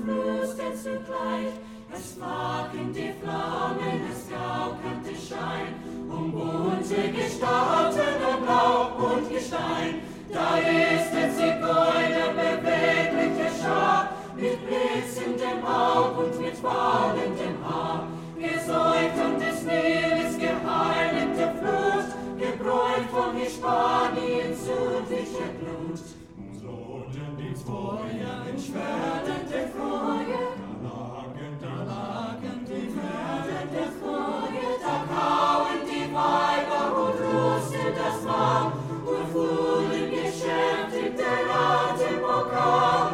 flüstert zugleich. Es flackern die Flammen, es gaukelt der Schein, bunte Gestalten und Blau und Gestein. Da ist der Zigeuner, bewegliche Schar, mit blitzendem Aug und mit wallendem Haar. Gesäugt um des Niles geheiligte Flut, gebräucht von Hispanien südlicher Blut. Umsohlen die Feuer, entschwerdende Feuer, da lagen die werdende Feuer, da kauen die Weiber und rusten das Mahl und fuhren geschäftig der Atempokal.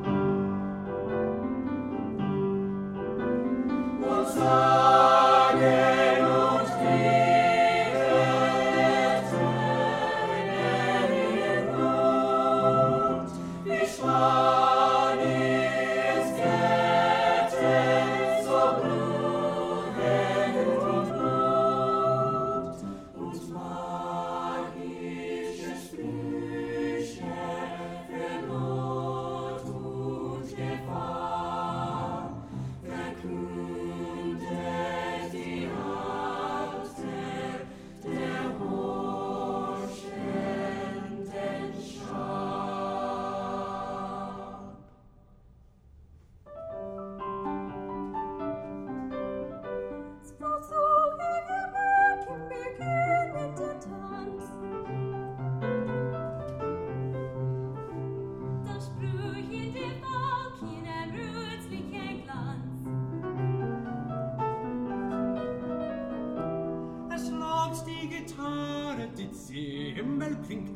Und sagen und klirrten ihr Blut, wie Spaniens Ketten so blutend und Blut und magische Sprüche für Not und Gefahr verkündet die Alter der horchenden Schar. Zwölfzugige Mädchen beginnen den Tanz. Das sprüchende Wölkchen ein rötlicher Glanz. Es laut die Gitarre, die Zimbel klingt.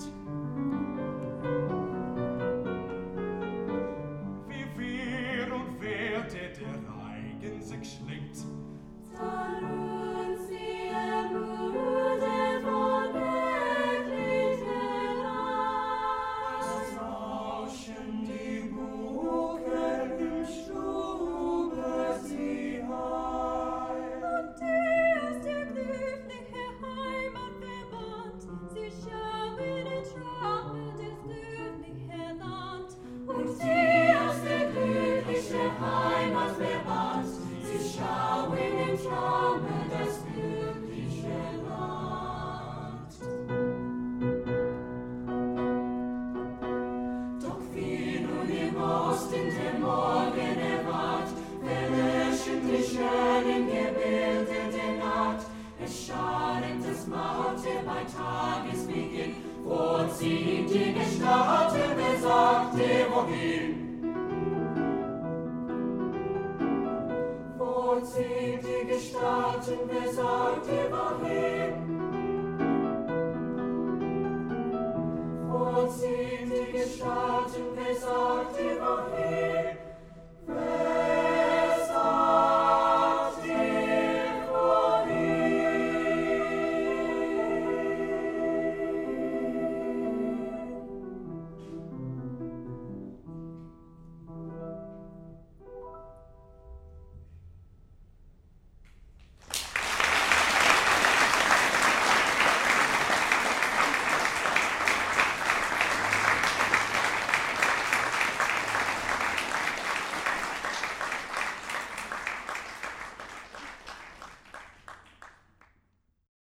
Wie Wehr und Werte der Reigen sich schlingt. Dann ruhen sie am Ruder von wirklicher Art. Es rauschen die Buchen im Stube sie heim. Und die aus der glücklichen Heimat verbannt, sie schauen in Traume des glücklichen Land. Und die aus der glücklichen Heimat verbannt, sie schauen in Traume das glückliche Land. Doch wie nun im Osten der Morgen erwacht, verlöschen die schönen Gebilde der Nacht. Es scharen das Maute bei Tagesbeginn, vorziehen die Gestalten, wer sagt dir wohin? Vorziehen die Gestalten, wer sagt dir wohin? Vorziehen die Gestalten, wer sagt dir wohin?